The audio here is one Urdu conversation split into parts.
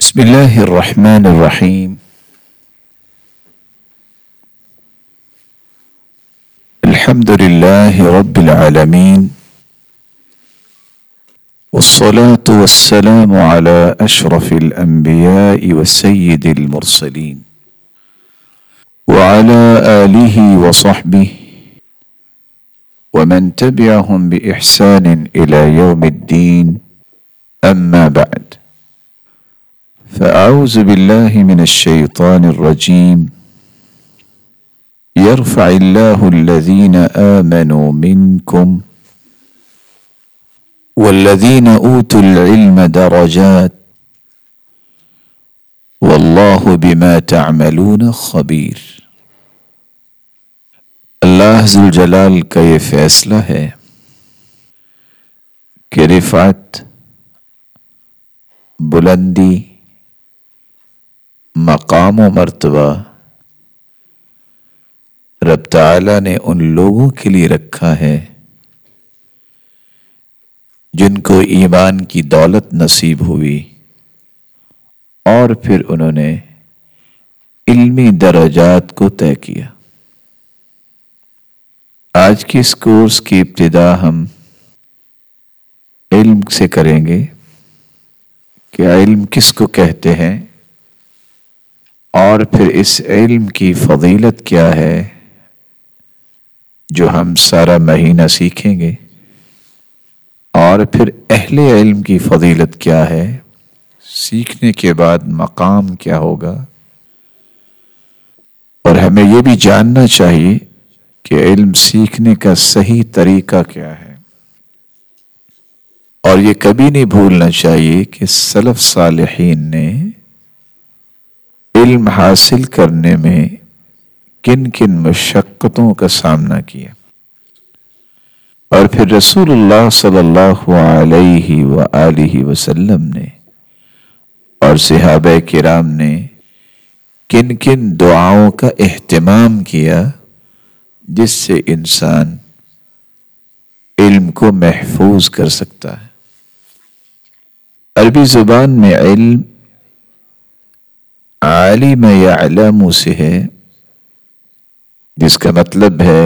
بسم الله الرحمن الرحيم. الحمد لله رب العالمين، والصلاة والسلام على أشرف الأنبياء وسيد المرسلين وعلى آله وصحبه ومن تبعهم بإحسان إلى يوم الدين، أما بعد، فأعوذ بالله من الشيطان الرجيم. يرفع الله الذين آمنوا منكم والذين أوتوا العلم درجات والله بما تعملون خبير۔ اللہ ذوالجلال کا یہ فیصلہ ہے کہ رفعت، بلندی، مقام و مرتبہ رب تعالی نے ان لوگوں کے لیے رکھا ہے جن کو ایمان کی دولت نصیب ہوئی اور پھر انہوں نے علمی درجات کو طے کیا۔ آج کے اس کورس کی ابتدا ہم علم سے کریں گے کہ علم کس کو کہتے ہیں، اور پھر اس علم کی فضیلت کیا ہے جو ہم سارا مہینہ سیکھیں گے، اور پھر اہل علم کی فضیلت کیا ہے، سیکھنے کے بعد مقام کیا ہوگا، اور ہمیں یہ بھی جاننا چاہیے کہ علم سیکھنے کا صحیح طریقہ کیا ہے۔ اور یہ کبھی نہیں بھولنا چاہیے کہ سلف صالحین نے علم حاصل کرنے میں کن کن مشقتوں کا سامنا کیا، اور پھر رسول اللہ صلی اللہ علیہ وآلہ وسلم نے اور صحابہ کرام نے کن کن دعاؤں کا اہتمام کیا جس سے انسان علم کو محفوظ کر سکتا ہے۔ عربی زبان میں علم عالم یعلم سے ہے، جس کا مطلب ہے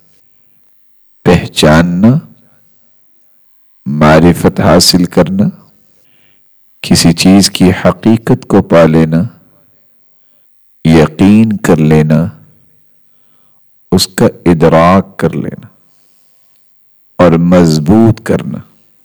پہچاننا، معرفت حاصل کرنا، کسی چیز کی حقیقت کو پا لینا، یقین کر لینا، اس کا ادراک کر لینا اور مضبوط کرنا۔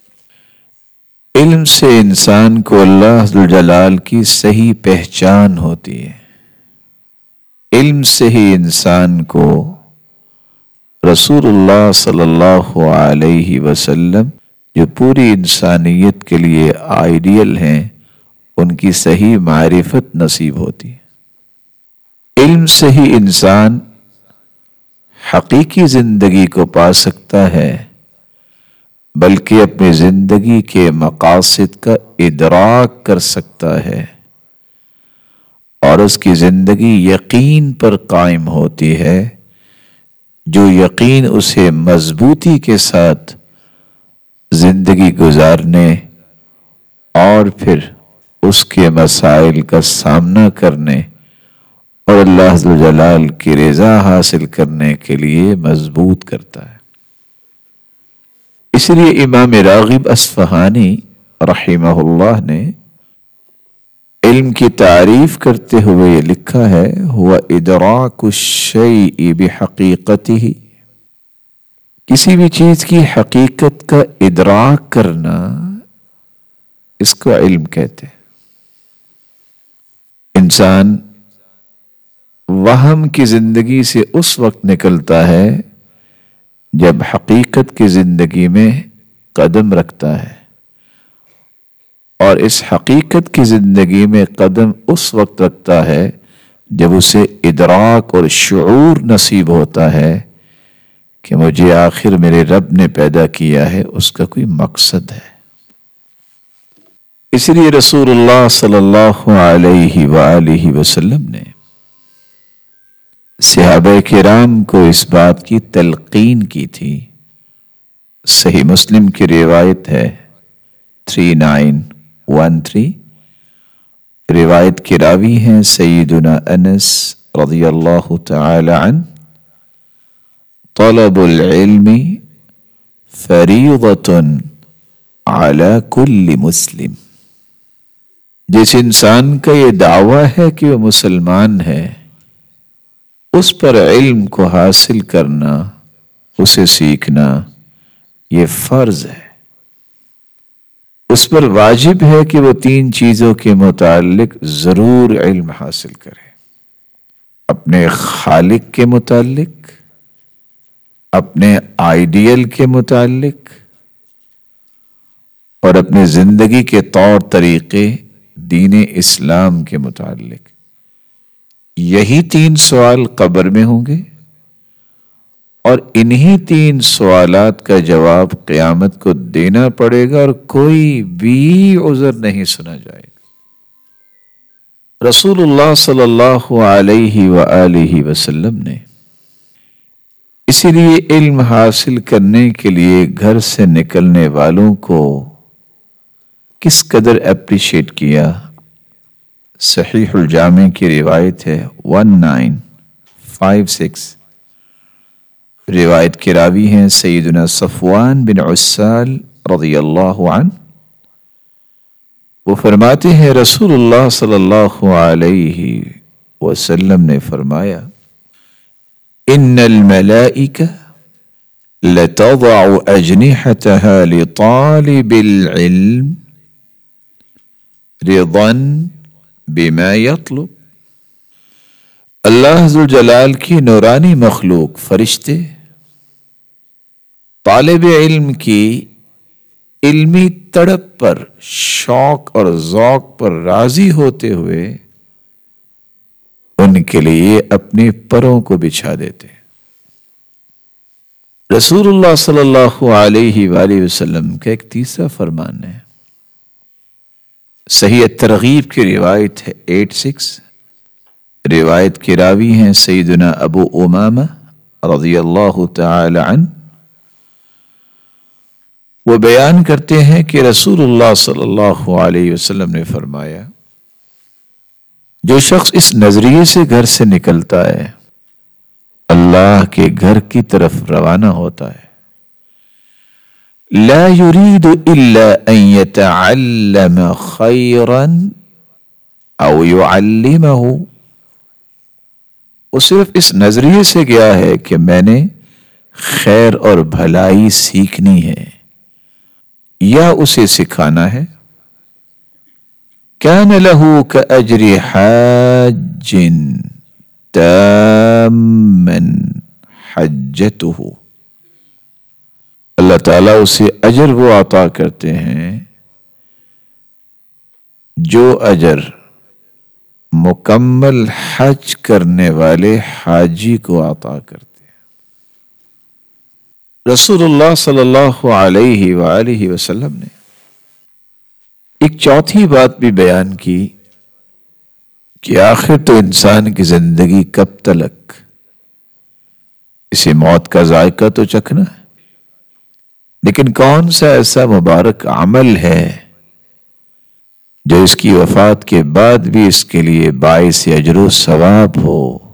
علم سے انسان کو اللہ ذوالجلال کی صحیح پہچان ہوتی ہے۔ علم سے ہی انسان کو رسول اللہ صلی اللہ علیہ وسلم جو پوری انسانیت کے لیے آئیڈیل ہیں ان کی صحیح معرفت نصیب ہوتی ہے۔ علم سے ہی انسان حقیقی زندگی کو پا سکتا ہے، بلکہ اپنی زندگی کے مقاصد کا ادراک کر سکتا ہے، اور اس کی زندگی یقین پر قائم ہوتی ہے، جو یقین اسے مضبوطی کے ساتھ زندگی گزارنے اور پھر اس کے مسائل کا سامنا کرنے اور اللہ ذوالجلال کی رضا حاصل کرنے کے لیے مضبوط کرتا ہے۔ اس لیے امام راغب اصفہانی رحمہ اللہ نے علم کی تعریف کرتے ہوئے یہ لکھا ہے، هو ادراک الشیء بحقیقتہ، کسی بھی چیز کی حقیقت کا ادراک کرنا، اس کو علم کہتے ہیں۔ انسان وہم کی زندگی سے اس وقت نکلتا ہے جب حقیقت کی زندگی میں قدم رکھتا ہے، اور اس حقیقت کی زندگی میں قدم اس وقت رکھتا ہے جب اسے ادراک اور شعور نصیب ہوتا ہے کہ مجھے آخر میرے رب نے پیدا کیا ہے، اس کا کوئی مقصد ہے۔ اس لیے رسول اللہ صلی اللہ علیہ وآلہ وسلم نے صحابہ کرام کو اس بات کی تلقین کی تھی۔ صحیح مسلم کی روایت ہے 3913، روایت کے راوی ہیں سیدنا انس رضی اللہ تعالی عنہ، طلب العلم فریضۃ علی کل مسلم۔ جس انسان کا یہ دعویٰ ہے کہ وہ مسلمان ہے، اس پر علم کو حاصل کرنا، اسے سیکھنا یہ فرض ہے۔ اس پر واجب ہے کہ وہ 3 چیزوں کے متعلق ضرور علم حاصل کرے: اپنے خالق کے متعلق، اپنے آئیڈیل کے متعلق، اور اپنے زندگی کے طور طریقے دین اسلام کے متعلق۔ یہی 3 سوال قبر میں ہوں گے، اور انہی 3 سوالات کا جواب قیامت کو دینا پڑے گا، اور کوئی بھی عذر نہیں سنا جائے گا۔ رسول اللہ صلی اللہ علیہ وآلہ وسلم نے اسی لیے علم حاصل کرنے کے لیے گھر سے نکلنے والوں کو کس قدر اپریشیٹ کیا۔ صحیح الجامع کی روایت ہے 1956، روایت کے راوی ہیں سیدنا صفوان بن عسال رضی اللہ عنہ۔ وہ فرماتے ہیں رسول اللہ صلی اللہ علیہ وسلم نے فرمایا، ان الملائکہ لتضع اجنحتها لطالب العلم رضا بما یطلب۔ اللہ ذوالجلال کی نورانی مخلوق فرشتے طالب علم کی علمی تڑپ پر، شوق اور ذوق پر راضی ہوتے ہوئے ان کے لیے اپنے پروں کو بچھا دیتے۔ رسول اللہ صلی اللہ علیہ وآلہ وسلم کا ایک تیسرا فرمان ہے، صحیح الترغیب کی روایت ہے 86، روایت کے راوی ہیں سیدنا ابو امامہ رضی اللہ تعالی عنہ۔ وہ بیان کرتے ہیں کہ رسول اللہ صلی اللہ علیہ وسلم نے فرمایا، جو شخص اس نظریے سے گھر سے نکلتا ہے، اللہ کے گھر کی طرف روانہ ہوتا ہے، لا يريد الا ان يتعلم خيرا او يعلمه، وہ صرف اس نظریے سے گیا ہے کہ میں نے خیر اور بھلائی سیکھنی ہے یا اسے سکھانا ہے، كان له كأجر حاج تاما حجته، اللہ تعالیٰ اسے اجر وہ عطا کرتے ہیں جو اجر مکمل حج کرنے والے حاجی کو عطا کرتے ہیں۔ رسول اللہ صلی اللہ علیہ وآلہ وسلم نے ایک چوتھی بات بھی بیان کی کہ آخر تو انسان کی زندگی کب تلک، اسے موت کا ذائقہ تو چکھنا ہے، لیکن کون سا ایسا مبارک عمل ہے جو اس کی وفات کے بعد بھی اس کے لیے باعث اجر و ثواب ہو،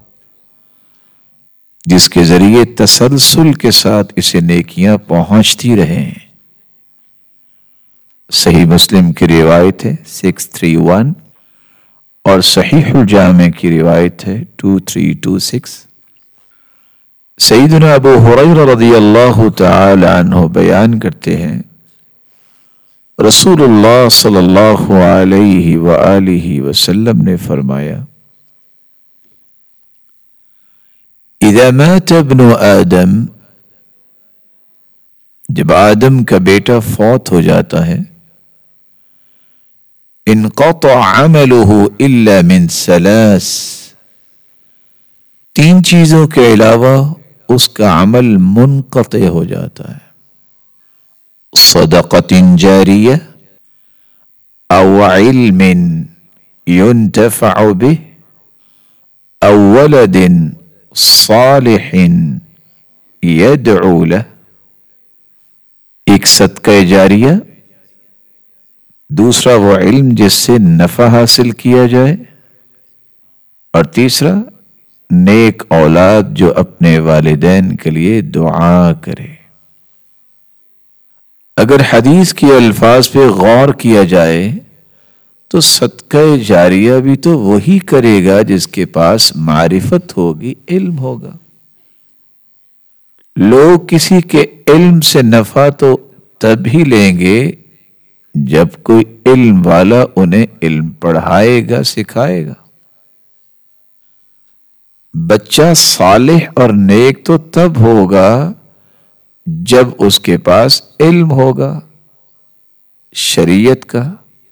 جس کے ذریعے تسلسل کے ساتھ اسے نیکیاں پہنچتی رہیں۔ صحیح مسلم کی روایت ہے 631 اور صحیح الجامع کی روایت ہے 2326۔ سیدنا ابو ہریرہ رضی اللہ تعالی عنہ بیان کرتے ہیں، رسول اللہ صلی اللہ علیہ وآلہ وسلم نے فرمایا، اذا مات ابن آدم، جب آدم کا بیٹا فوت ہو جاتا ہے، انقطع عمله الا من 3، 3 چیزوں کے علاوہ اس کا عمل منقطع ہو جاتا ہے، صدقۃ جاریہ او علم ينتفع به او ولد صالح يدعو له، ایک صدقہ جاریہ دوسرا وہ علم جس سے نفع حاصل کیا جائے، اور تیسرا نیک اولاد جو اپنے والدین کے لیے دعا کرے۔ اگر حدیث کے الفاظ پہ غور کیا جائے تو صدقہ جاریہ بھی تو وہی کرے گا جس کے پاس معرفت ہوگی، علم ہوگا۔ لوگ کسی کے علم سے نفع تو تب ہی لیں گے جب کوئی علم والا انہیں علم پڑھائے گا، سکھائے گا۔ بچہ صالح اور نیک تو تب ہوگا جب اس کے پاس علم ہوگا شریعت کا،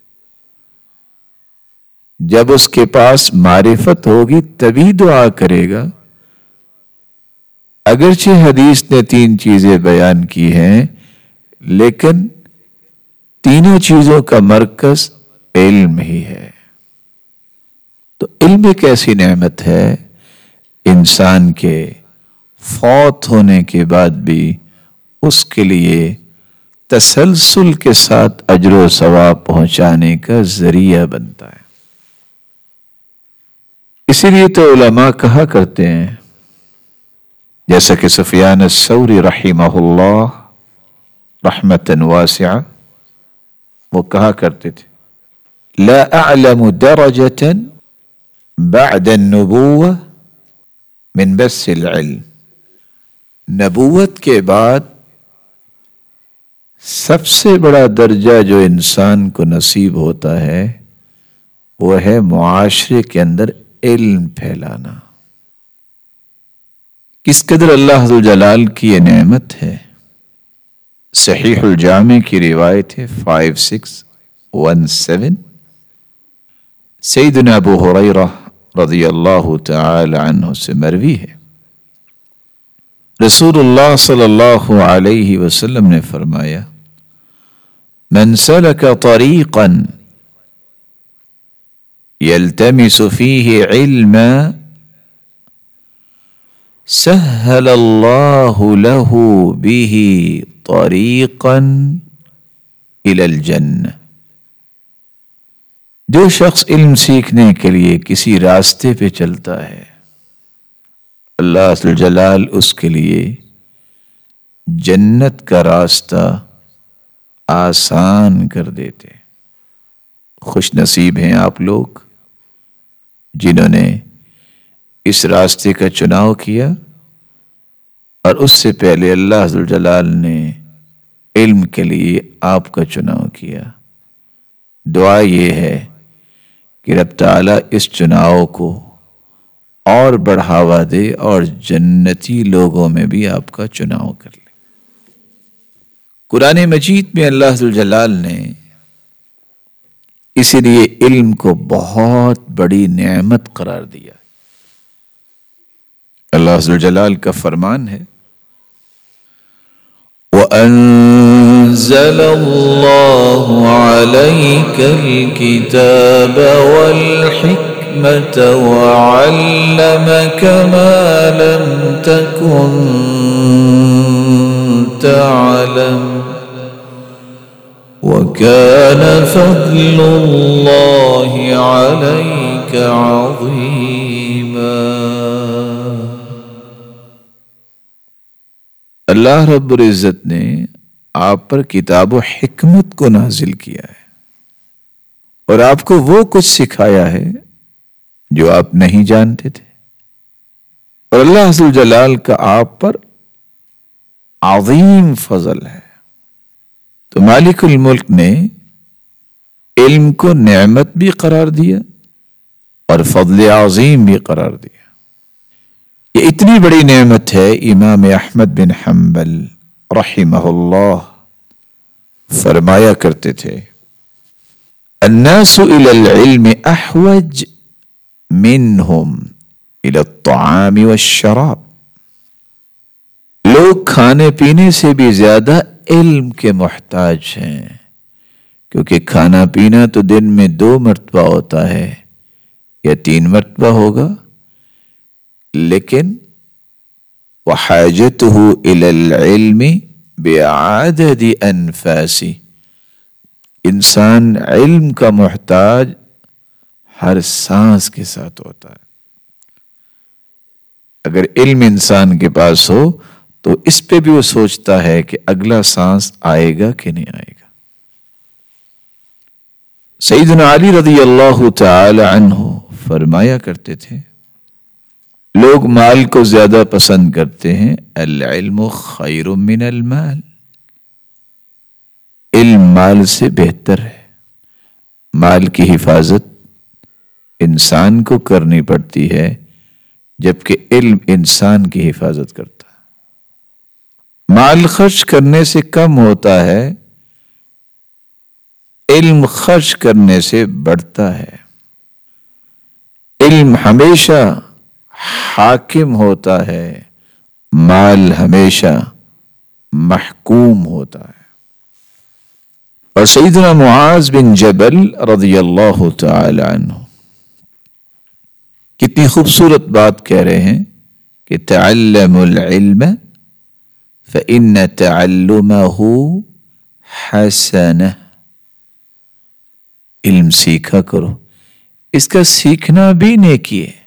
جب اس کے پاس معرفت ہوگی تبھی دعا کرے گا۔ اگرچہ حدیث نے 3 چیزیں بیان کی ہیں، لیکن تینوں چیزوں کا مرکز علم ہی ہے۔ تو علم ایک ایسی نعمت ہے، انسان کے فوت ہونے کے بعد بھی اس کے لیے تسلسل کے ساتھ اجر و ثواب پہنچانے کا ذریعہ بنتا ہے۔ اسی لیے تو علماء کہا کرتے ہیں، جیسا کہ سفیان الثوری رحمہ اللہ رحمتاً واسعہ، وہ کہا کرتے تھے، لا اعلم درجة بعد النبوة من بس العلم۔ نبوت کے بعد سب سے بڑا درجہ جو انسان کو نصیب ہوتا ہے وہ ہے معاشرے کے اندر علم پھیلانا۔ کس قدر اللہ ذو جلال کی یہ نعمت ہے۔ صحیح الجامع کی روایت ہے 5617، سیدنا ابو ہریرہ رضی اللہ تعالی عنہ سے مروی ہے، رسول اللہ صلی اللہ علیہ وسلم نے فرمایا، من سلک طریقا یلتمس فیہ علما سہل اللہ لہ بہ طریقا الی الجنہ۔ جو شخص علم سیکھنے کے لیے کسی راستے پہ چلتا ہے، اللہ ذو الجلال اس کے لیے جنت کا راستہ آسان کر دیتے۔ خوش نصیب ہیں آپ لوگ جنہوں نے اس راستے کا چناؤ کیا، اور اس سے پہلے اللہ ذو الجلال نے علم کے لیے آپ کا چناؤ کیا۔ دعا یہ ہے کہ رب تعالیٰ اس چناؤ کو اور بڑھاوا دے اور جنتی لوگوں میں بھی آپ کا چناؤ کر لے۔ قرآن مجید میں اللہ ذو الجلال نے اسی لیے علم کو بہت بڑی نعمت قرار دیا۔ اللہ ذو الجلال کا فرمان ہے، وَأَنزَلَ اللَّهُ عَلَيْكَ الْكِتَابَ وَالْحِكْمَةَ وَعَلَّمَكَ مَا لَمْ تَكُنْ تَعْلَمُ وَكَانَ فَضْلُ اللَّهِ عَلَيْكَ عَظِيمًا۔ اللہ رب العزت نے آپ پر کتاب و حکمت کو نازل کیا ہے، اور آپ کو وہ کچھ سکھایا ہے جو آپ نہیں جانتے تھے، اور اللہ ذو الجلال کا آپ پر عظیم فضل ہے۔ تو مالک الملک نے علم کو نعمت بھی قرار دیا اور فضل عظیم بھی قرار دیا۔ یہ اتنی بڑی نعمت ہے، امام احمد بن حنبل رحمہ اللہ فرمایا کرتے تھے، الناس الى العلم احوج منهم الى الطعام والشراب۔ لوگ کھانے پینے سے بھی زیادہ علم کے محتاج ہیں، کیونکہ کھانا پینا تو دن میں 2 مرتبہ ہوتا ہے یا 3 مرتبہ ہوگا، لیکن وَحَاجَتُهُ إِلَى الْعِلْمِ بِعَدَدِ أَنفَاسِ، انسان علم کا محتاج ہر سانس کے ساتھ ہوتا ہے. اگر علم انسان کے پاس ہو تو اس پہ بھی وہ سوچتا ہے کہ اگلا سانس آئے گا کہ نہیں آئے گا. سیدنا علی رضی اللہ تعالی عنہ فرمایا کرتے تھے لوگ مال کو زیادہ پسند کرتے ہیں. العلم خیر من المال. علم مال سے بہتر ہے. مال کی حفاظت انسان کو کرنی پڑتی ہے جبکہ علم انسان کی حفاظت کرتا ہے. مال خرچ کرنے سے کم ہوتا ہے, علم خرچ کرنے سے بڑھتا ہے. علم ہمیشہ حاکم ہوتا ہے, مال ہمیشہ محکوم ہوتا ہے. اور سیدنا معاذ بن جبل رضی اللہ تعالی عنہ کتنی خوبصورت بات کہہ رہے ہیں کہ تعلموا العلم فإن تعلمه حسنہ. علم سیکھا کرو, اس کا سیکھنا بھی نیکی ہے.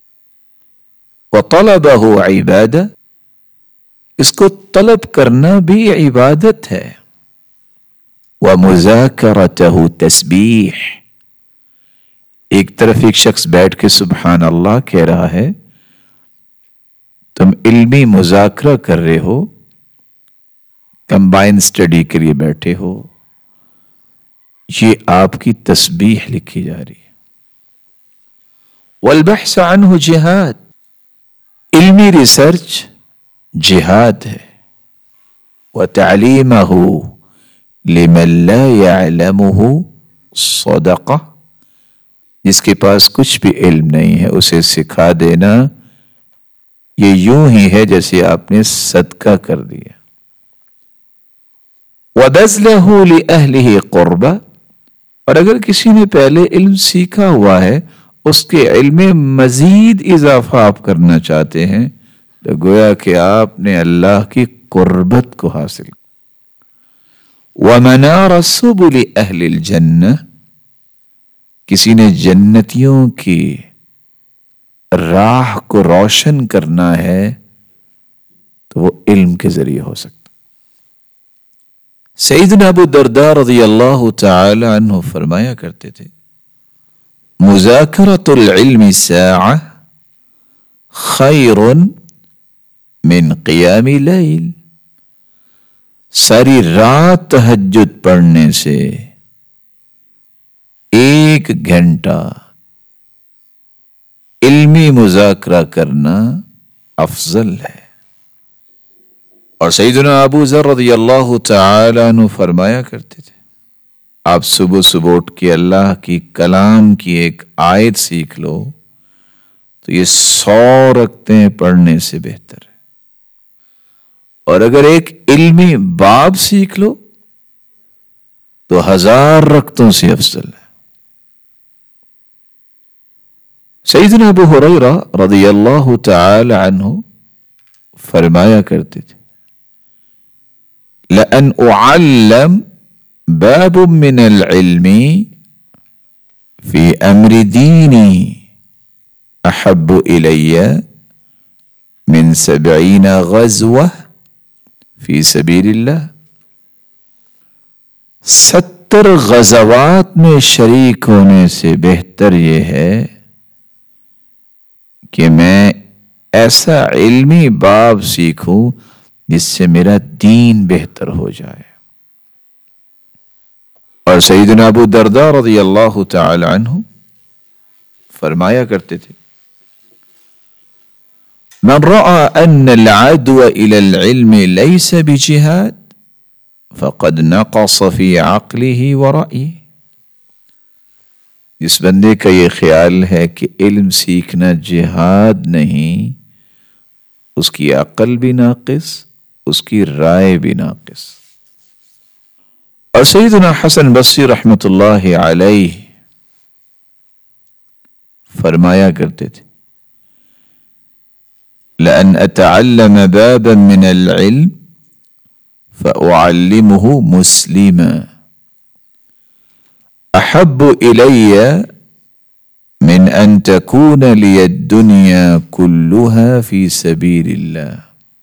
وطلبه عبادہ, اس کو طلب کرنا بھی عبادت ہے. ومذاکرتہ تسبیح, ایک طرف ایک شخص بیٹھ کے سبحان اللہ کہہ رہا ہے, تم علمی مذاکرہ کر رہے ہو, کمبائن اسٹڈی کے لیے بیٹھے ہو, یہ آپ کی تسبیح لکھی جا رہی ہے. والبحث عنہ جہاد, علمی ریسرچ جہاد ہے. وتعلیمہ لمن لا يعلمه صدقہ, جس کے پاس کچھ بھی علم نہیں ہے اسے سکھا دینا یہ یوں ہی ہے جیسے آپ نے صدقہ کر دیا. وبذلہ لأہلہ قربہ, اور اگر کسی نے پہلے علم سیکھا ہوا ہے اس کے علم میں مزید اضافہ آپ کرنا چاہتے ہیں تو گویا کہ آپ نے اللہ کی قربت کو حاصل کیا. ومنار سبل اہل الجنہ, کسی نے جنتیوں کی راہ کو روشن کرنا ہے تو وہ علم کے ذریعے ہو سکتا. سیدنا ابو درداء رضی اللہ تعالی عنہ فرمایا کرتے تھے مذاکرۃ العلم ساعہ خیر من قیام لیل. ساری رات تہجد پڑھنے سے 1 گھنٹہ علمی مذاکرہ کرنا افضل ہے. اور سیدنا ابو ذر رضی اللہ تعالی عنہ فرمایا کرتے تھے آپ صبح صبح اٹھ کے اللہ کی کلام کی ایک آیت سیکھ لو تو یہ 100 رکعتیں پڑھنے سے بہتر ہے. اور اگر ایک علمی باب سیکھ لو تو 1000 رکعتوں سے افضل ہے. سیدنا ابو ہریرہ رضی اللہ تعالی عنہ فرمایا کرتے تھے لأن أعلم باب من العلم في أمر ديني أحب إلي من 70 غزوة في سبيل الله. 70 غزوات میں شریک ہونے سے بہتر یہ ہے کہ میں ایسا علمی باب سیکھوں جس سے میرا دین بہتر ہو جائے. اور سیدنا ابو درداء رضی اللہ تعالی عنہ فرمایا کرتے تھے من رأى ان العدو الى العلم ليس بجهاد فقد نقص في عقله ورأيه. جس بندے کا یہ خیال ہے کہ علم سیکھنا جہاد نہیں, اس کی عقل بھی ناقص, اس کی رائے بھی ناقص. اور سیدنا حسن بصری رحمۃ اللہ علیہ فرمایا کرتے تھے لأن أتعلم بابا من العلم فأعلمه مسلما. احب الی من ان تکون لی الدنیا کلها فی سبیل اللہ،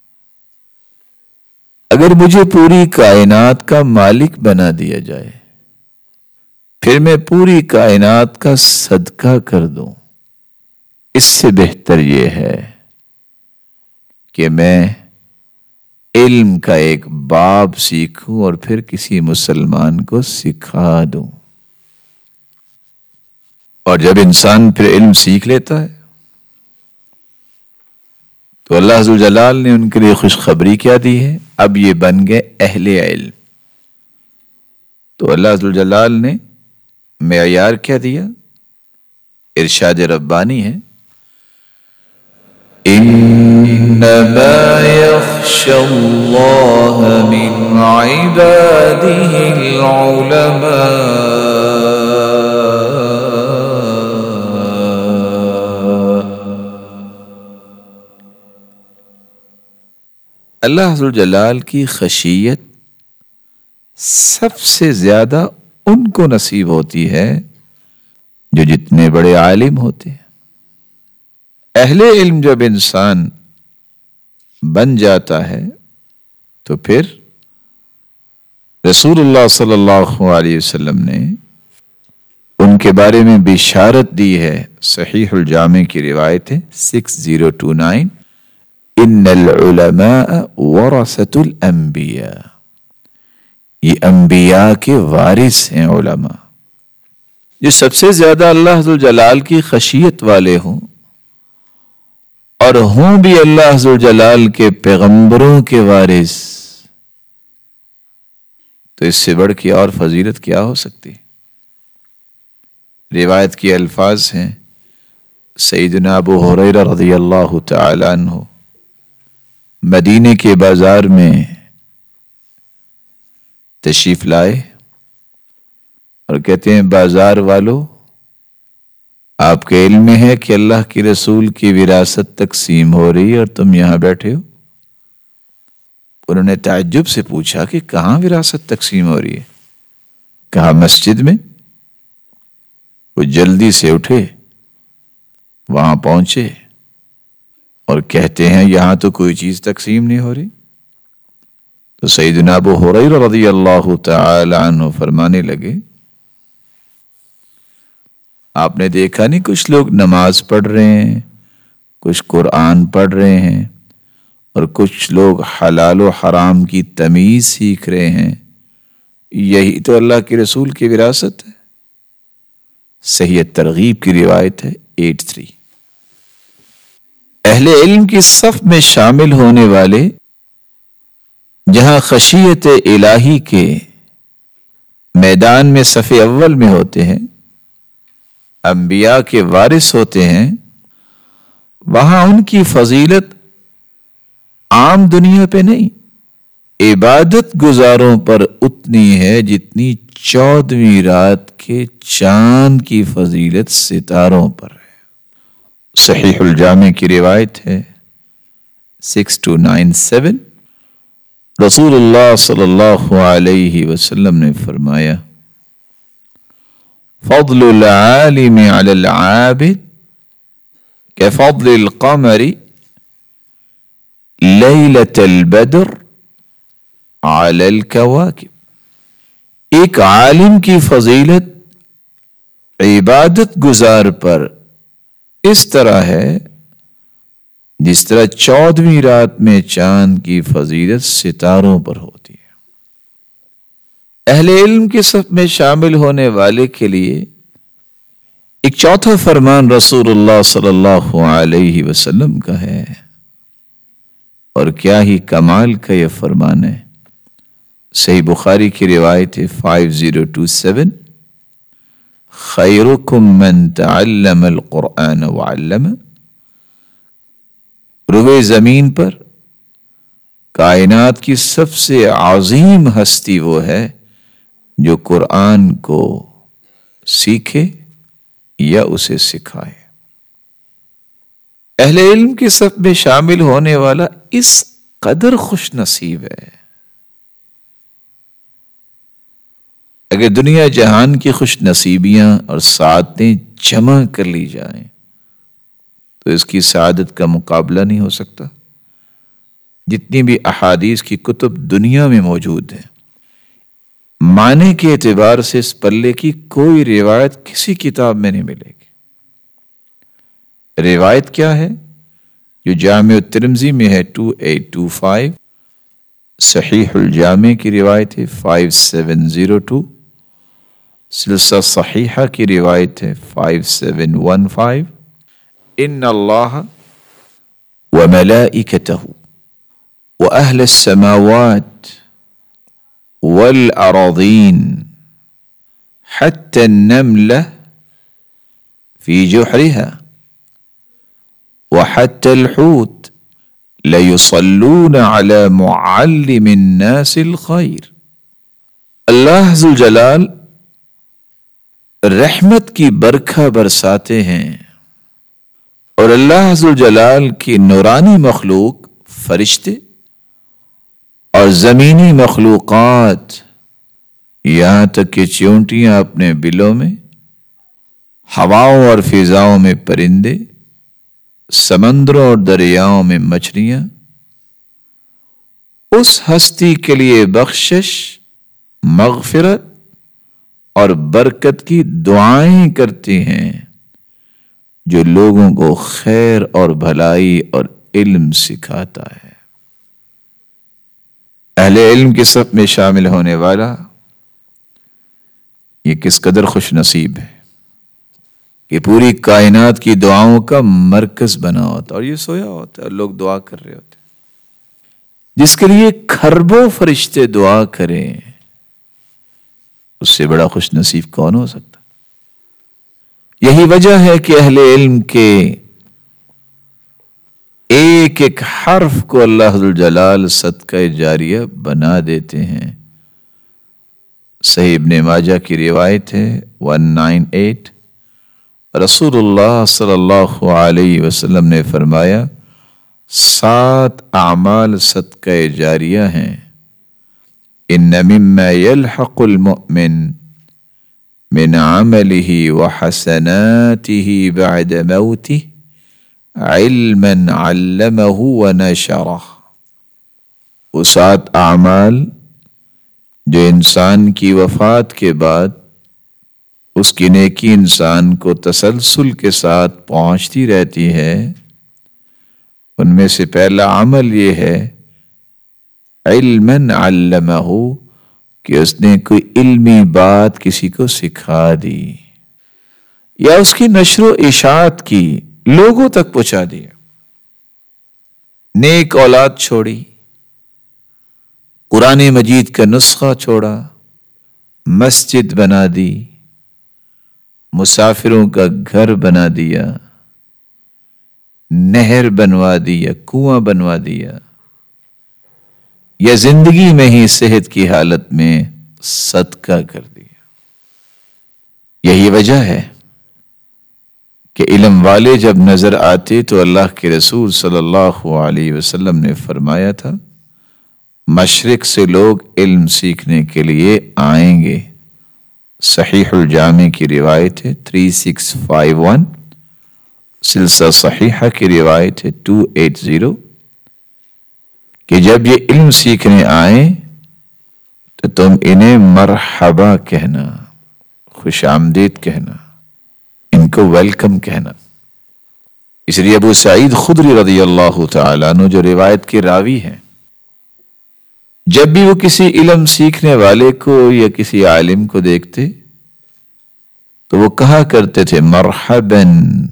اگر مجھے پوری کائنات کا مالک بنا دیا جائے پھر میں پوری کائنات کا صدقہ کر دوں، اس سے بہتر یہ ہے کہ میں علم کا ایک باب سیکھوں اور پھر کسی مسلمان کو سکھا دوں۔ اور جب انسان پھر علم سیکھ لیتا ہے تو اللہ عز و جلال نے ان کے لیے خوشخبری کیا دی ہے، اب یہ بن گئے اہل علم۔ تو اللہ عز و جلال نے معیار کیا دیا؟ ارشاد ربانی ہے، انما یخشی اللہ من عباده العلماء، اللہ عز و جلال کی خشیت سب سے زیادہ ان کو نصیب ہوتی ہے جو جتنے بڑے عالم ہوتے ہیں۔ اہل علم جب انسان بن جاتا ہے تو پھر رسول اللہ صلی اللہ علیہ وسلم نے ان کے بارے میں بشارت دی ہے، صحیح الجامع کی روایت ہے 6029، ان العلماء ورثۃ الانبیاء، یہ انبیاء کے وارث ہیں علماء۔ جو سب سے زیادہ اللہ عز و جلال کی خشیت والے ہوں اور ہوں بھی اللہ عز و جلال کے پیغمبروں کے وارث، تو اس سے بڑھ کے اور فضیلت کیا ہو سکتی؟ روایت کے الفاظ ہیں، سیدنا ابو ہریرہ رضی اللہ تعالی عنہ مدینے کے بازار میں تشریف لائے اور کہتے ہیں، بازار والو، آپ کے علم میں ہے کہ اللہ کے رسول کی وراثت تقسیم ہو رہی ہے اور تم یہاں بیٹھے ہو؟ انہوں نے تعجب سے پوچھا کہ کہاں وراثت تقسیم ہو رہی ہے؟ کہا مسجد میں۔ وہ جلدی سے اٹھے، وہاں پہنچے اور کہتے ہیں یہاں تو کوئی چیز تقسیم نہیں ہو رہی۔ تو سیدنا ابو ہریرہ رضی اللہ تعالی عنہ فرمانے لگے، آپ نے دیکھا نہیں کچھ لوگ نماز پڑھ رہے ہیں، کچھ قرآن پڑھ رہے ہیں، اور کچھ لوگ حلال و حرام کی تمیز سیکھ رہے ہیں، یہی تو اللہ کے رسول کی وراثت ہے۔ صحیح ترغیب کی روایت ہے 83۔ اہل علم کی صف میں شامل ہونے والے جہاں خشیت الہی کے میدان میں صف اول میں ہوتے ہیں، انبیاء کے وارث ہوتے ہیں، وہاں ان کی فضیلت عام دنیا پہ نہیں، عبادت گزاروں پر اتنی ہے جتنی 14ویں رات کے چاند کی فضیلت ستاروں پر ہے۔ صحیح الجامع کی روایت ہے 6297، رسول اللہ صلی اللہ علیہ وسلم نے فرمایا، فضل العالم علی العابد کفضل القمر لیلۃ البدر علی الکواکب۔ ایک عالم کی فضیلت عبادت گزار پر اس طرح ہے جس طرح 14ویں رات میں چاند کی فضیلت ستاروں پر ہوتی ہے۔ اہل علم کے صف میں شامل ہونے والے کے لیے ایک چوتھا فرمان رسول اللہ صلی اللہ علیہ وسلم کا ہے، اور کیا ہی کمال کا یہ فرمان ہے۔ صحیح بخاری کی روایت ہے 5027، خیرکم من تعلم القرآن وعلمہ۔ روئے زمین پر کائنات کی سب سے عظیم ہستی وہ ہے جو قرآن کو سیکھے یا اسے سکھائے۔ اہل علم کے صف میں شامل ہونے والا اس قدر خوش نصیب ہے اگر دنیا جہان کی خوش نصیبیاں اور سعادتیں جمع کر لی جائیں تو اس کی سعادت کا مقابلہ نہیں ہو سکتا۔ جتنی بھی احادیث کی کتب دنیا میں موجود ہیں، معنی کے اعتبار سے اس پلے کی کوئی روایت کسی کتاب میں نہیں ملے گی۔ روایت کیا ہے؟ جو جامع الترمذی میں ہے 2825، صحیح الجامع کی روایت ہے 5702، سلسلہ صحیحہ کی روایت ہے 5715، ان اللہ وملائکتہ واہل السماوات والارضین حتى النملة في جحرها وحتى الحوت ليصلون على معلم الناس الخير۔ اللہ ذوالجلال رحمت کی برکھا برساتے ہیں، اور اللہ ذوالجلال کی نورانی مخلوق فرشتے اور زمینی مخلوقات، یہاں تک کہ چیونٹیاں اپنے بلوں میں، ہواؤں اور فضاؤں میں پرندے، سمندروں اور دریاؤں میں مچھلیاں، اس ہستی کے لیے بخشش، مغفرت اور برکت کی دعائیں کرتی ہیں جو لوگوں کو خیر اور بھلائی اور علم سکھاتا ہے۔ اہل علم کے صف میں شامل ہونے والا یہ کس قدر خوش نصیب ہے کہ پوری کائنات کی دعاؤں کا مرکز بنا ہوتا، اور یہ سویا ہوتا ہے اور لوگ دعا کر رہے ہوتے ہیں۔ جس کے لیے کھربوں فرشتے دعا کریں، اس سے بڑا خوش نصیب کون ہو سکتا؟ یہی وجہ ہے کہ اہل علم کے ایک ایک حرف کو اللہ ذوالجلال صدقہ جاریہ بنا دیتے ہیں۔ صحیح ابن ماجہ کی روایت ہے 198، رسول اللہ صلی اللہ علیہ وسلم نے فرمایا 7 اعمال صدقہ جاریہ ہیں۔ ان مما يلحق المؤمن من عمله وحسناته بعد موته علما علمه ونشره۔ وہ 7 اعمال جو انسان کی وفات کے بعد اس کی نیکی انسان کو تسلسل کے ساتھ پہنچتی رہتی ہے، ان میں سے پہلا عمل یہ ہے علما علمہ، کہ اس نے کوئی علمی بات کسی کو سکھا دی یا اس کی نشر و اشاعت کی، لوگوں تک پہنچا دیا۔ نیک اولاد چھوڑی، قرآن مجید کا نسخہ چھوڑا، مسجد بنا دی، مسافروں کا گھر بنا دیا، نہر بنوا دی یا کنواں بنوا دیا، یا زندگی میں ہی صحت کی حالت میں صدقہ کر دیا۔ یہی وجہ ہے کہ علم والے جب نظر آتے تو اللہ کے رسول صلی اللہ علیہ وسلم نے فرمایا تھا مشرق سے لوگ علم سیکھنے کے لیے آئیں گے۔ صحیح الجامع کی روایت ہے 3651، سلسلہ صحیحہ کی روایت ہے 280، کہ جب یہ علم سیکھنے آئیں تو تم انہیں مرحبا کہنا، خوش آمدید کہنا، ان کو ویلکم کہنا۔ اس لیے ابو سعید خدری رضی اللہ تعالیٰ عنہ جو روایت کے راوی ہیں، جب بھی وہ کسی علم سیکھنے والے کو یا کسی عالم کو دیکھتے تو وہ کہا کرتے تھے مرحبا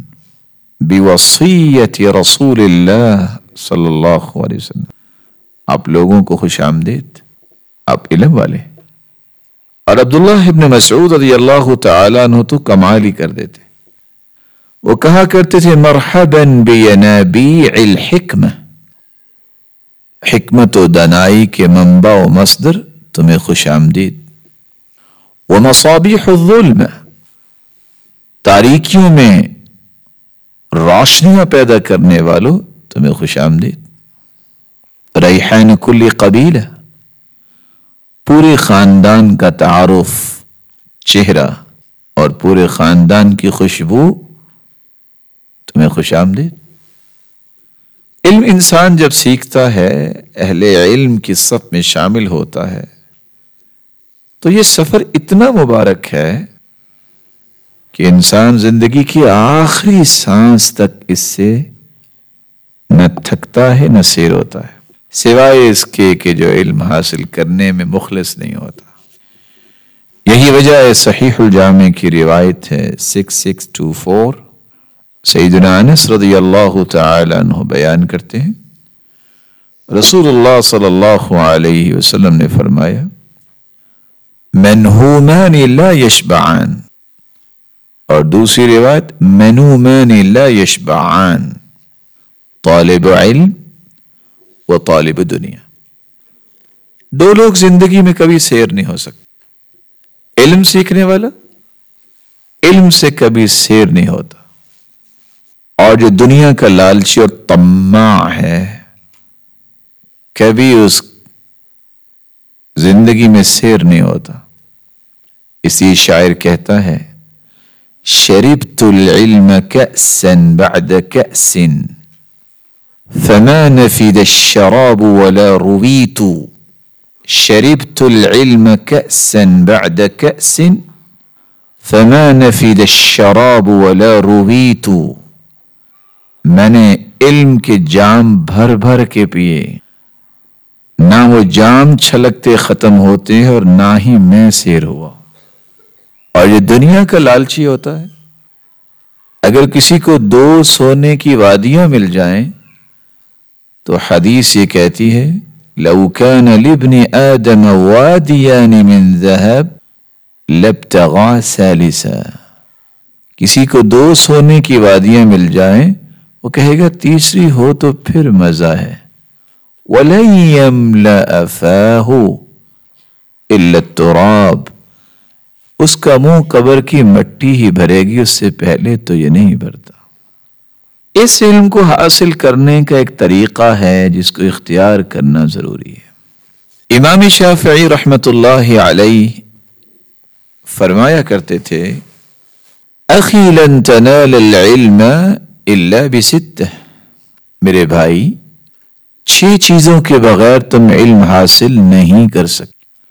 بوصیت رسول اللہ صلی اللہ علیہ وسلم، آپ لوگوں کو خوش آمدید، آپ علم والے۔ اور عبداللہ ابن مسعود رضی اللہ تعالیٰ عنہ تو کمال ہی کر دیتے، وہ کہا کرتے تھے مرحبا بینابیع الحکمہ، حکمت و دانائی کے منبع و مصدر تمہیں خوش آمدید، ومصابیح الظلم، تاریکیوں میں روشنیاں پیدا کرنے والوں تمہیں خوش آمدید، ریحان کل قبیلہ، پورے خاندان کا تعارف چہرہ اور پورے خاندان کی خوشبو تمہیں خوش آمدید۔ علم انسان جب سیکھتا ہے، اہل علم کی صف میں شامل ہوتا ہے، تو یہ سفر اتنا مبارک ہے کہ انسان زندگی کی آخری سانس تک اس سے نہ تھکتا ہے نہ سیر ہوتا ہے، سوائے اس کے کہ جو علم حاصل کرنے میں مخلص نہیں ہوتا۔ یہی وجہ ہے صحیح الجامع کی روایت ہے 6624، سیدنا انس رضی اللہ تعالی عنہ بیان کرتے ہیں، رسول اللہ صلی اللہ علیہ وسلم نے فرمایا، منہومان لا یشبعان، اور دوسری روایت منومان لا یشبعان، طالب علم و طالب دنیا۔ دو لوگ زندگی میں کبھی سیر نہیں ہو سکتے، علم سیکھنے والا علم سے کبھی سیر نہیں ہوتا، اور جو دنیا کا لالچی اور طماع ہے کبھی اس زندگی میں سیر نہیں ہوتا۔ اسی شاعر کہتا ہے، شربت العلم كأسا بعد كأس فما نفد الشراب ولا رويت، شربت العلم كأسا بعد كأس فما نفد الشراب ولا رويت، میں نے علم کے جام بھر بھر کے پیے، نہ وہ جام چھلکتے ختم ہوتے ہیں اور نہ ہی میں سیر ہوا۔ اور یہ دنیا کا لالچی ہوتا ہے، اگر کسی کو 2 سونے کی وادیاں مل جائیں تو حدیث یہ کہتی ہے، لو كان لابن آدم وادیان من ذهب لابتغى ثالثا، کسی کو 2 سونے کی وادیاں مل جائیں وہ کہے گا تیسری ہو تو پھر مزہ ہے۔ وَلَن يَمْلَأَ فَاهُ إِلَّا التُّرَابُ، اس کا منہ قبر کی مٹی ہی بھرے گی، اس سے پہلے تو یہ نہیں بھرتا۔ اس علم کو حاصل کرنے کا ایک طریقہ ہے جس کو اختیار کرنا ضروری ہے۔ امام شافعی رحمت اللہ علیہ فرمایا کرتے تھے، اخی لن تنال العلم الا بستہ، میرے بھائی 6 چیزوں کے بغیر تم علم حاصل نہیں کر سکتے۔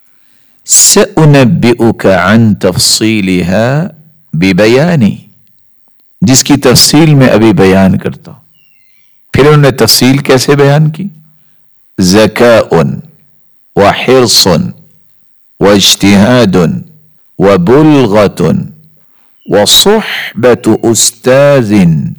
سأنبئک عن تفصیلها ببیانی، جس کی تفصیل میں ابھی بیان کرتا ہوں۔ پھر انہوں نے تفصیل کیسے بیان کی؟ ذکاء وحرص واجتہاد وبلغۃ وصحبۃ استاذ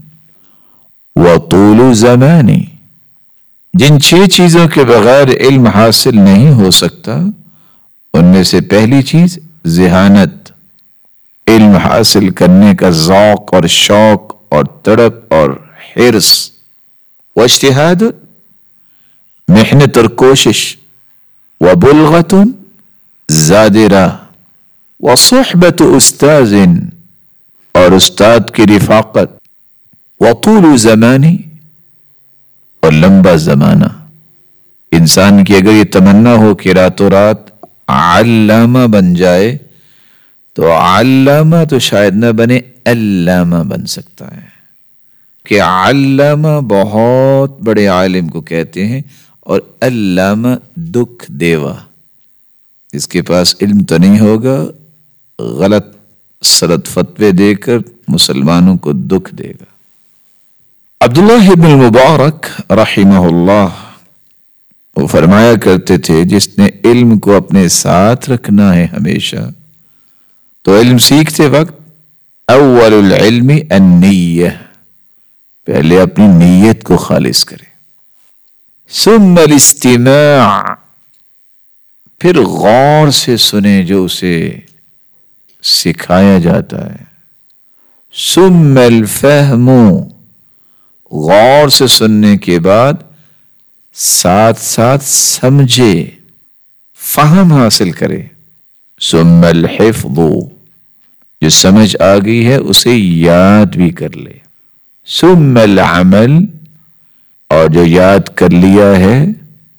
وطول زمان، جن 6 چیزوں کے بغیر علم حاصل نہیں ہو سکتا ان میں سے پہلی چیز ذہانت، علم حاصل کرنے کا ذوق اور شوق اور تڑپ اور حرص، واجتہاد محنت اور کوشش، وبلغۃ زاد راہ، وصحبۃ استاذ اور استاد کی رفاقت، وطول زمانی اور لمبا زمانہ۔ انسان کی اگر یہ تمنا ہو کہ راتوں رات علامہ بن جائے تو علامہ تو شاید نہ بنے، علامہ بن سکتا ہے، کہ علامہ بہت بڑے عالم کو کہتے ہیں، اور علامہ دکھ دیوا، اس کے پاس علم تو نہیں ہوگا، غلط سرد فتوے دے کر مسلمانوں کو دکھ دے گا۔ عبداللہ ابن المبارک رحمہ اللہ وہ فرمایا کرتے تھے، جس نے علم کو اپنے ساتھ رکھنا ہے ہمیشہ تو علم سیکھتے وقت اول العلم النیہ، پہلے اپنی نیت کو خالص کرے، ثم الاستماع، پھر غور سے سنے جو اسے سکھایا جاتا ہے، ثم الفہم، غور سے سننے کے بعد ساتھ ساتھ سمجھے، فہم حاصل کرے، ثم الحفظ، جو سمجھ آ گئی ہے اسے یاد بھی کر لے، ثم العمل، اور جو یاد کر لیا ہے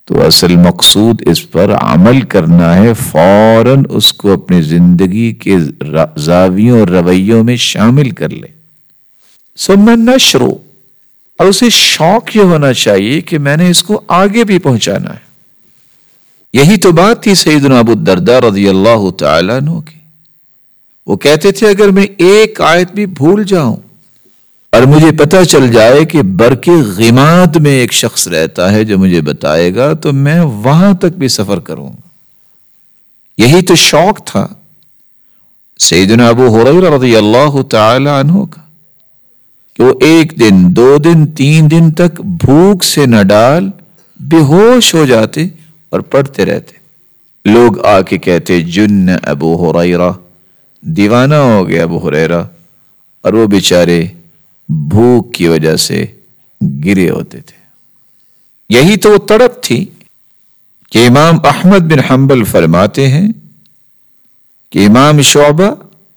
تو اصل مقصود اس پر عمل کرنا ہے، فوراً اس کو اپنی زندگی کے زاویوں اور رویوں میں شامل کر لے. ثم النشر، اور اسے شوق یہ ہونا چاہیے کہ میں نے اس کو آگے بھی پہنچانا ہے. یہی تو بات تھی سیدنا ابو الدرداء رضی اللہ تعالیٰ عنہ کی. وہ کہتے تھے اگر میں ایک آیت بھی بھول جاؤں اور مجھے پتہ چل جائے کہ برق غماد میں ایک شخص رہتا ہے جو مجھے بتائے گا تو میں وہاں تک بھی سفر کروں گا. یہی تو شوق تھا سیدنا ابو ہریرہ رضی اللہ تعالی عنہ کا کہ وہ 1 دن 2 دن 3 دن تک بھوک سے نہ ڈال بے ہوش ہو جاتے اور پڑھتے رہتے. لوگ آ کے کہتے جن ابو ہریرہ، دیوانہ ہو گیا ابو ہریرہ، اور وہ بیچارے بھوک کی وجہ سے گرے ہوتے تھے. یہی تو وہ تڑپ تھی کہ امام احمد بن حنبل فرماتے ہیں کہ امام شعبہ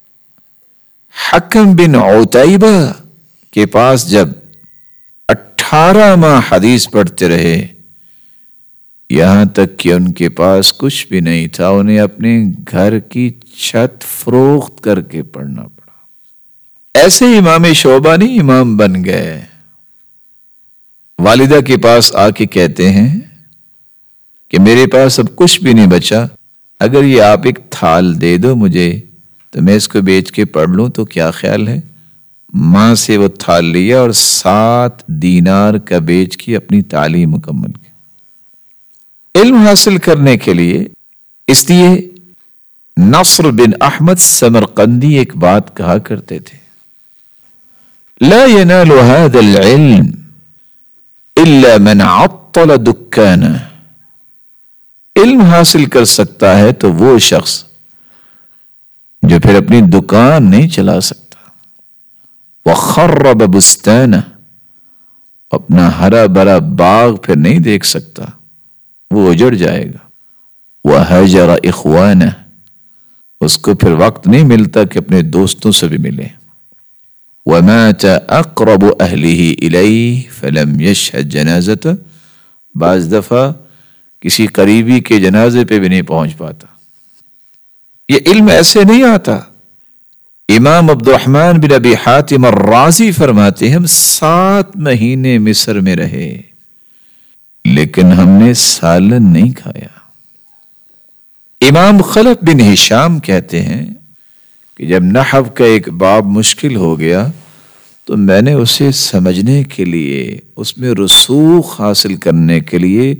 حکم بن عتیبہ کے پاس جب 18 ماہ حدیث پڑھتے رہے، یہاں تک کہ ان کے پاس کچھ بھی نہیں تھا، انہیں اپنے گھر کی چھت فروخت کر کے پڑھنا پڑا. ایسے امام شعبہ نہیں امام بن گئے. والدہ کے پاس آ کے کہتے ہیں کہ میرے پاس اب کچھ بھی نہیں بچا، اگر یہ آپ ایک تھال دے دو مجھے تو میں اس کو بیچ کے پڑھ لوں تو کیا خیال ہے؟ ماں سے وہ تھال لیا اور 7 دینار کا بیچ کے اپنی تعلیم مکمل کی. علم حاصل کرنے کے لیے، اس لیے نصر بن احمد سمرقندی ایک بات کہا کرتے تھے، لا ينال هذا العلم الا من عطل دکانہ. علم حاصل کر سکتا ہے تو وہ شخص جو پھر اپنی دکان نہیں چلا سکتا. وخرب بستانہ، اپنا ہرا بھرا باغ پھر نہیں دیکھ سکتا، وہ اجڑ جائے گا. وہجر اخوانہ، اس کو پھر وقت نہیں ملتا کہ اپنے دوستوں سے بھی ملے. ومات اقرب اہلہ الیہ فلم یشہد جنازتہ، بعض دفعہ کسی قریبی کے جنازے پہ بھی نہیں پہنچ پاتا. یہ علم ایسے نہیں آتا. امام عبد الرحمن بن ابی حاتم الرازی فرماتے ہیں ہم 7 مہینے مصر میں رہے لیکن ہم نے سالن نہیں کھایا. امام خلف بن ہشام کہتے ہیں کہ جب نحو کا ایک باب مشکل ہو گیا تو میں نے اسے سمجھنے کے لیے، اس میں رسوخ حاصل کرنے کے لیے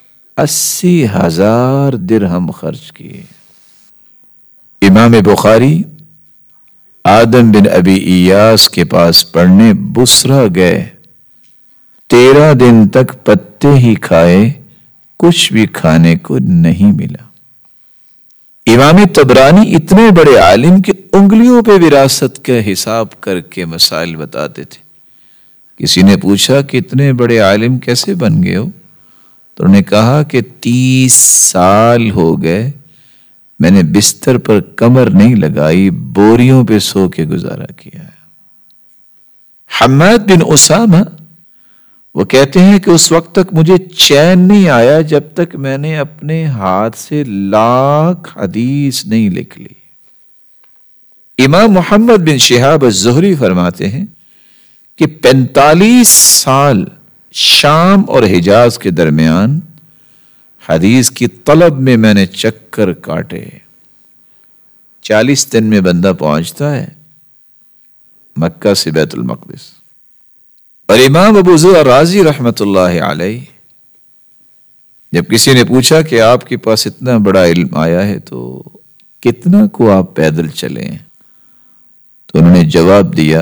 80,000 درہم خرچ کیے. امام بخاری آدم بن ابی ایاس کے پاس پڑھنے بصرہ گئے، 13 دن تک پتے ہی کھائے، کچھ بھی کھانے کو نہیں ملا. امام طبرانی اتنے بڑے عالم کہ انگلیوں پہ وراثت کا حساب کر کے مسائل بتاتے تھے. کسی نے پوچھا کہ اتنے بڑے عالم کیسے بن گئے ہو؟ تو انہوں نے کہا کہ 30 سال ہو گئے میں نے بستر پر کمر نہیں لگائی، بوریوں پہ سو کے گزارا کیا ہے. حماد بن اسامہ وہ کہتے ہیں کہ اس وقت تک مجھے چین نہیں آیا جب تک میں نے اپنے ہاتھ سے 1,00,000 حدیث نہیں لکھ لی. امام محمد بن شہاب الزہری فرماتے ہیں کہ 45 سال شام اور حجاز کے درمیان حدیث کی طلب میں نے چکر کاٹے. 40 دن میں بندہ پہنچتا ہے مکہ سے بیت المقدس. اور امام ابو ذر رازی رحمت اللہ علیہ جب کسی نے پوچھا کہ آپ کے پاس اتنا بڑا علم آیا ہے تو کتنا کو آپ پیدل چلے ہیں؟ تو انہوں نے جواب دیا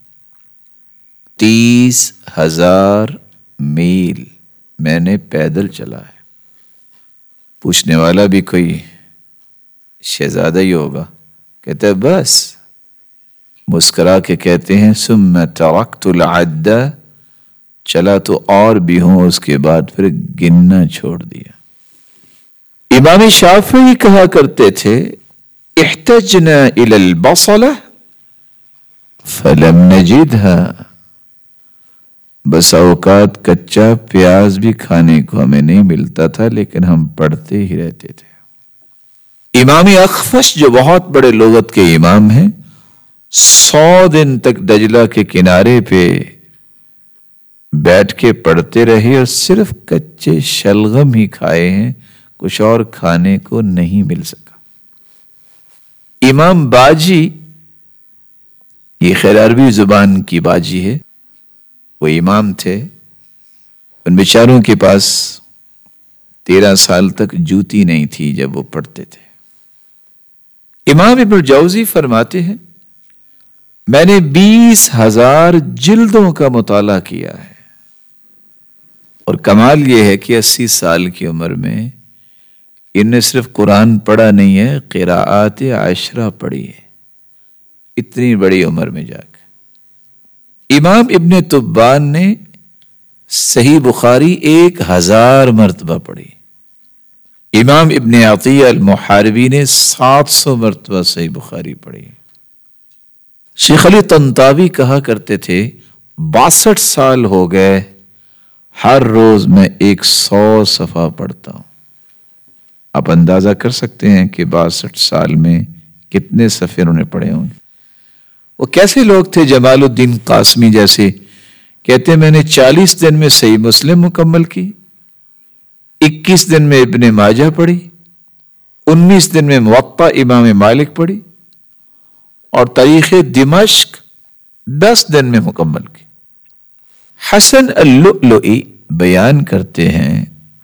30,000 میل میں نے پیدل چلا ہے. پوچھنے والا بھی کوئی شہزادہ ہی ہوگا، کہتا ہے بس. مسکرا کے کہتے ہیں ثم ترکت العد، چلا تو اور بھی ہوں، اس کے بعد پھر گننا چھوڑ دیا. امام شافعی کہا کرتے تھے احتجنا الى البصلہ فلم نجدها، بس اوقات کچا پیاز بھی کھانے کو ہمیں نہیں ملتا تھا، لیکن ہم پڑھتے ہی رہتے تھے۔ امام اخفش جو بہت بڑے لغت کے امام ہیں، 100 دن تک دجلہ کے کنارے پہ بیٹھ کے پڑھتے رہے اور صرف کچے شلغم ہی کھائے ہیں، کچھ اور کھانے کو نہیں مل سکا۔ امام باجی، یہ خیر عربی زبان کی باجی ہے، وہ امام تھے، ان بیچاروں کے پاس 13 سال تک جوتی نہیں تھی جب وہ پڑھتے تھے۔ امام ابن الجوزی فرماتے ہیں میں نے 20,000 جلدوں کا مطالعہ کیا ہے، اور کمال یہ ہے کہ 80 سال کی عمر میں ان نے صرف قرآن پڑھا نہیں ہے، قراءات 10 پڑھی ہے، اتنی بڑی عمر میں جا کے۔ امام ابن طبان نے صحیح بخاری 1000 مرتبہ پڑھی۔ امام ابن عطیہ المحاربی نے 700 مرتبہ صحیح بخاری پڑھی۔ شیخ علی طنطاوی کہا کرتے تھے 62 سال ہو گئے، ہر روز میں 100 صفحہ پڑھتا ہوں۔ آپ اندازہ کر سکتے ہیں کہ 62 سال میں کتنے صفحے انہوں نے پڑھے ہوں گے۔ وہ کیسے لوگ تھے؟ جمال الدین قاسمی جیسے کہتے ہیں میں نے 40 دن میں صحیح مسلم مکمل کی، 21 دن میں ابن ماجہ پڑھی، 19 دن میں موطا امام مالک پڑھی، اور تاریخ دمشق 10 دن میں مکمل کی۔ حسن اللؤلؤی بیان کرتے ہیں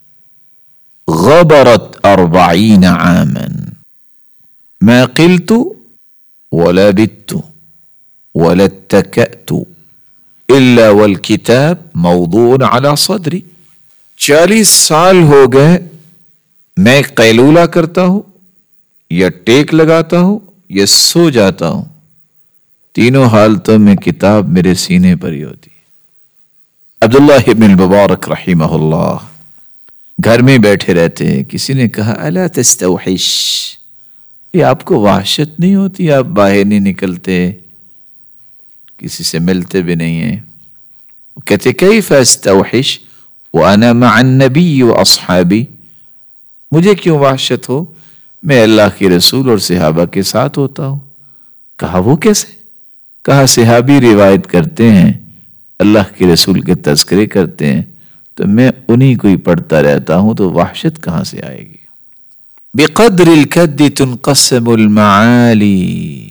غبرت 40 عاما ما قلت ولا بت ولا اتكأت الا والكتاب موضوع على صدری۔ 40 سال ہو گئے میں قیلولہ کرتا ہوں، یا ٹیک لگاتا ہوں، یا سو جاتا ہوں، تینوں حالتوں میں کتاب میرے سینے پر ہی ہوتی ہے۔ عبداللہ ابن المبارک رحمہ اللہ گھر میں بیٹھے رہتے ہیں، کسی نے کہا الا تستوحش، یہ آپ کو وحشت نہیں ہوتی؟ آپ باہر نہیں نکلتے، کسی سے ملتے بھی نہیں ہیں۔ وہ کہتے کیف استوحش وانا مع النبی واصحابی، مجھے کیوں وحشت ہو؟ میں اللہ کے رسول اور صحابہ کے ساتھ ہوتا ہوں۔ کہا وہ کیسے؟ کہا صحابی روایت کرتے ہیں، اللہ کے رسول کے تذکرے کرتے ہیں، تو میں انہی کو ہی پڑھتا رہتا ہوں، تو وحشت کہاں سے آئے گی؟ بقدر الكد تنقسم المعالی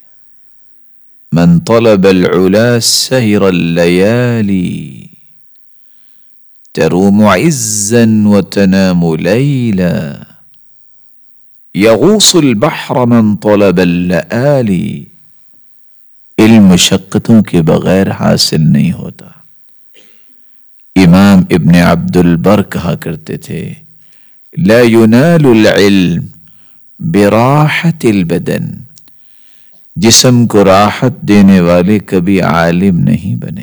من طلب العلا سهر الليالي تروم عزا وتنام ليلا يغوص البحر من طلب اللآلی۔ علم مشقتوں کے بغیر حاصل نہیں ہوتا۔ امام ابن عبد البر کہا کرتے تھے لا ينال العلم براحت البدن، جسم کو راحت دینے والے کبھی عالم نہیں بنے۔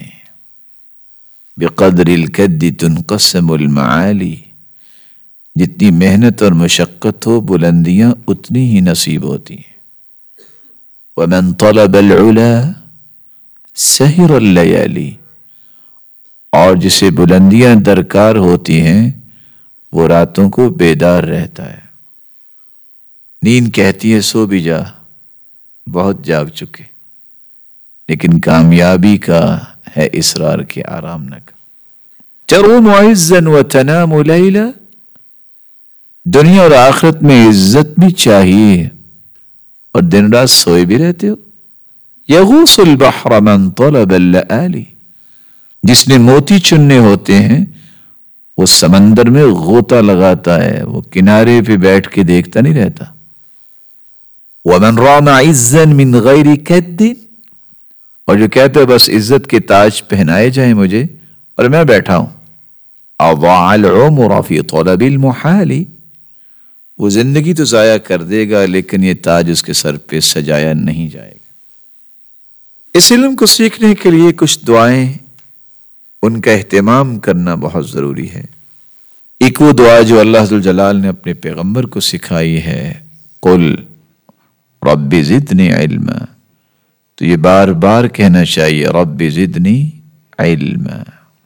بقدر الکد تنقسم المعالی، جتنی محنت اور مشقت ہو بلندیاں اتنی ہی نصیب ہوتی ہیں۔ ومن طلب العلا سہر اللیالی، اور جسے بلندیاں درکار ہوتی ہیں وہ راتوں کو بیدار رہتا ہے۔ نیند کہتی ہے سو بھی جا، بہت جاگ چکے، لیکن کامیابی کا ہے اصرار کے آرام نہ کر۔ تروم عزا وتنام لیلا، دنیا اور آخرت میں عزت بھی چاہیے اور دن رات سوئے بھی رہتے ہو۔ یغوص البحر من طلب اللآلی، جس نے موتی چننے ہوتے ہیں وہ سمندر میں غوطہ لگاتا ہے، وہ کنارے پہ بیٹھ کے دیکھتا نہیں رہتا۔ ومن رام عزا من غیر کد، اور جو کہتے ہیں بس عزت کے تاج پہنائے جائیں مجھے اور میں بیٹھا ہوں۔ اضاع العمر فی طلب المحال، وہ زندگی تو ضائع کر دے گا لیکن یہ تاج اس کے سر پہ سجایا نہیں جائے گا۔ اس علم کو سیکھنے کے لیے کچھ دعائیں، ان کا اہتمام کرنا بہت ضروری ہے۔ ایک وہ دعا جو اللہ ذوالجلال نے اپنے پیغمبر کو سکھائی ہے، قل رب زدنی علما، تو یہ بار بار کہنا چاہیے رب زدنی علما۔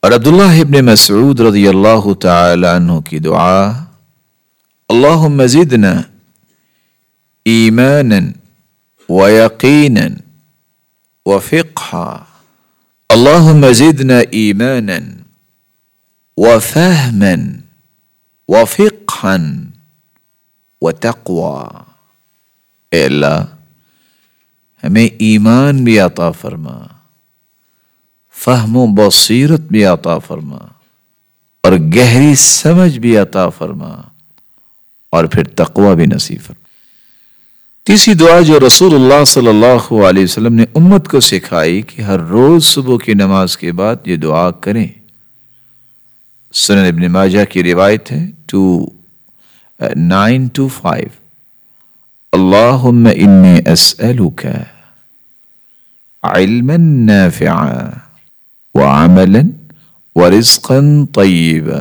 اور عبداللہ ابن مسعود رضی اللہ تعالی عنہ کی دعا، اللہم زدنا ایمانا ویقینا وفقہا، اللہم زدنا ایمانا وفہما وفقہا وتقوی۔ اے اللہ ہمیں ایمان بھی عطا فرما، فہم و بصیرت بھی عطا فرما، اور گہری سمجھ بھی عطا فرما، اور پھر تقوی بھی نصیب فرما۔ تیسری دعا جو رسول اللہ صلی اللہ علیہ وسلم نے امت کو سکھائی کہ ہر روز صبح کی نماز کے بعد یہ دعا کریں، سنن ابن ماجہ کی روایت ہے 925، اللہم انی اسألک علما نافعا وعملا ورزقا طیبا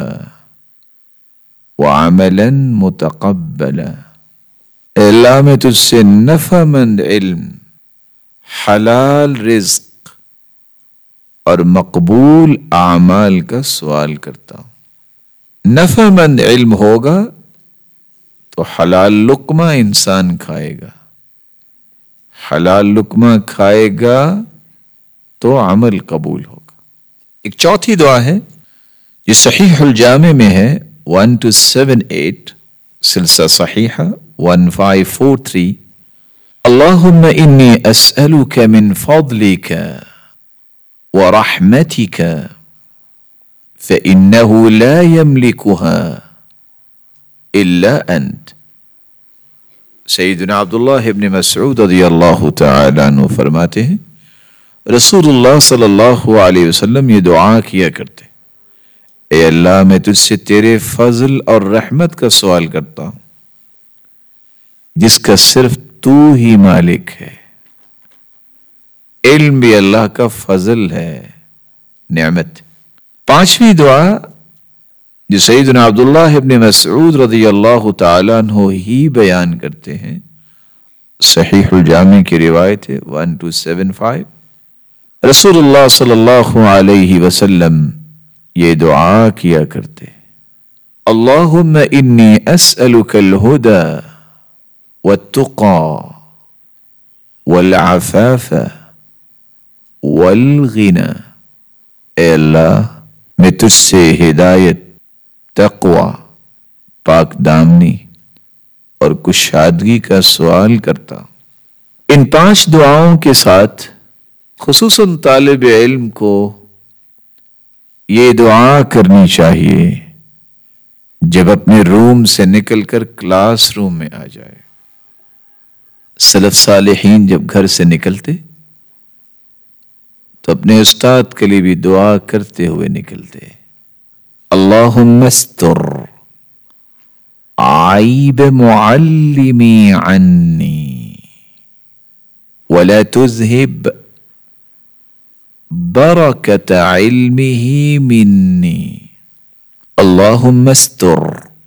وعملا متقبلا۔ اے اللہ میں تجھ سے نفع مند علم، حلال رزق اور مقبول اعمال کا سوال کرتا ہوں۔ نفع مند علم ہوگا تو حلال لقمہ انسان کھائے گا، حلال لقمہ کھائے گا تو عمل قبول ہوگا۔ ایک چوتھی دعا ہے یہ صحیح الجامع میں ہے 1278، سلسلہ صحیحہ 1543، اللہم انی اسألک من فضلک ورحمتک فإنه لا يملكها الا انت۔ سیدنا عبداللہ ابن مسعود رضی اللہ تعالی عنہ فرماتے ہیں رسول اللہ صلی اللہ علیہ وسلم یہ دعا کیا کرتے، اے اللہ میں تجھ سے تیرے فضل اور رحمت کا سوال کرتا ہوں جس کا صرف تو ہی مالک ہے۔ علم بھی اللہ کا فضل ہے، نعمت۔ پانچویں دعا جو سیدنا عبداللہ ابن مسعود رضی اللہ تعالیٰ عنہ ہی بیان کرتے ہیں، صحیح الجامع کی روایت ہے 1275، رسول اللہ صلی اللہ علیہ وسلم یہ دعا کیا کرتے، اللہم انی اسألک الہدی والتقى والعفاف والغنى۔ اے اللہ میں تجھ سے ہدایت، تقوی، پاک دامنی اور کشادگی کا سوال کرتا ہوں۔ ان پانچ دعاؤں کے ساتھ خصوصاً طالب علم کو یہ دعا کرنی چاہیے جب اپنے روم سے نکل کر کلاس روم میں آ جائے۔ سلف صالحین جب گھر سے نکلتے تو اپنے استاد کے لیے بھی دعا کرتے ہوئے نکلتے، اللہم استر عیب معلمی عنی ولا تذہب برکت علمہ منی۔ اللہم استر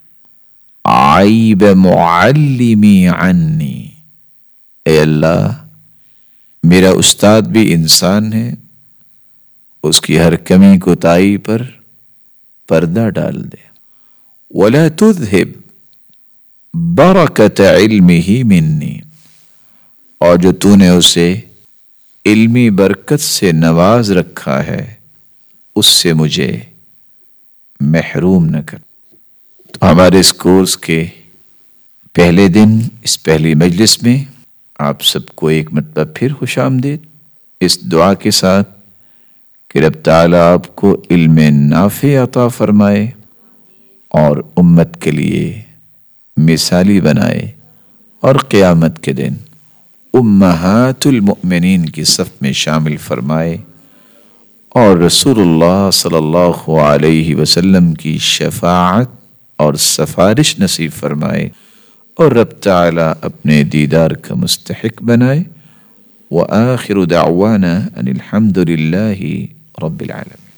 عیب معلمی عنی۔ اے اللہ میرا استاد بھی انسان ہے، اس کی ہر کمی کوتاہی پر پردہ ڈال دے۔ وَلَا تُذْهِبْ بَرَكَةَ عِلْمِهِ مِنِّي، اور جو تو نے اسے علمی برکت سے نواز رکھا ہے اس سے مجھے محروم نہ کر۔ تو ہمارے اس کورس کے پہلے دن اس پہلی مجلس میں آپ سب کو ایک مرتبہ پھر خوش آمدید، اس دعا کے ساتھ کہ رب تعالیٰ آپ کو علم نافع عطا فرمائے اور امت کے لیے مثالی بنائے، اور قیامت کے دن امہات المؤمنین کی صف میں شامل فرمائے، اور رسول اللہ صلی اللہ علیہ وسلم کی شفاعت اور سفارش نصیب فرمائے، اور رب تعالیٰ اپنے دیدار کا مستحق بنائے۔ وآخر دعوانا ان الحمد للہ رب العالمین۔